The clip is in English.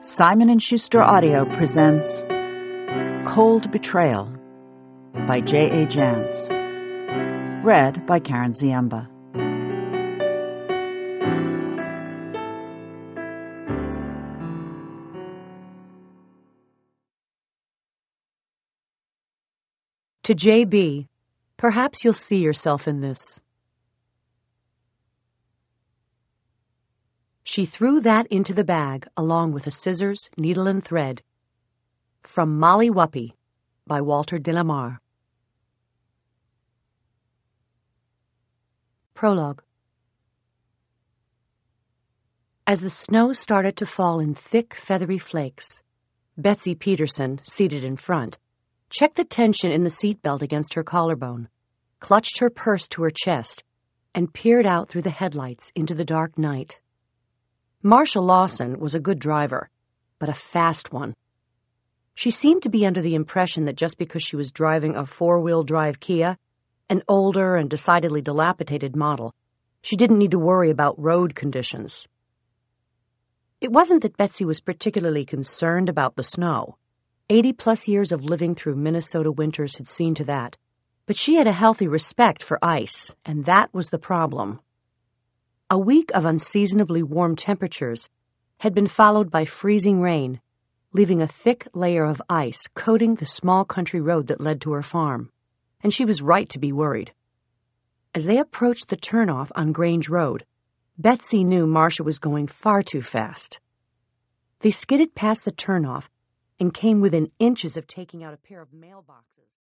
Simon & Schuster Audio presents Cold Betrayal by J.A. Jantz. Read by Karen Ziemba. To J.B., perhaps you'll see yourself in this. She threw that into the bag, along with a scissors, needle, and thread. From Molly Whuppie, by Walter de la Mare. Prologue. As the snow started to fall in thick, feathery flakes, Betsy Peterson, seated in front, checked the tension in the seatbelt against her collarbone, clutched her purse to her chest, and peered out through the headlights into the dark night. Marcia Lawson was a good driver, but a fast one. She seemed to be under the impression that just because she was driving a four-wheel drive Kia, an older and decidedly dilapidated model, she didn't need to worry about road conditions. It wasn't that Betsy was particularly concerned about the snow. 80-plus years of living through Minnesota winters had seen to that. But she had a healthy respect for ice, and that was the problem. A week of unseasonably warm temperatures had been followed by freezing rain, leaving a thick layer of ice coating the small country road that led to her farm, and she was right to be worried. As they approached the turnoff on Grange Road, Betsy knew Marcia was going far too fast. They skidded past the turnoff and came within inches of taking out a pair of mailboxes.